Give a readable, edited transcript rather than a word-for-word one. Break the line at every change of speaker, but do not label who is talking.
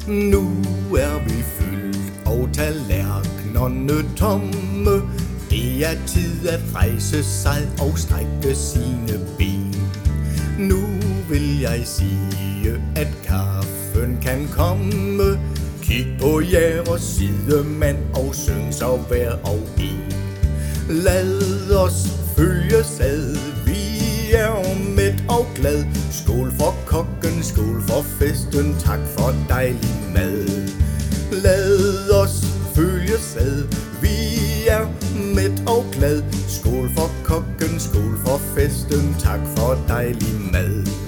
Nu er vi fyldt og tallerkenerne tomme. Det er tid at rejse sig og strække sine ben. Nu vil jeg sige, at kaffen kan komme. Kig på jeres sidemand og syng så hver og en. Lad os følges ad, vi er mæt og glad. Skål for kokken, skål for festen, tak for dejlig mad. Lad os følges ad, vi er mæt og glad. Skål for kokken, skål for festen, tak for dejlig mad.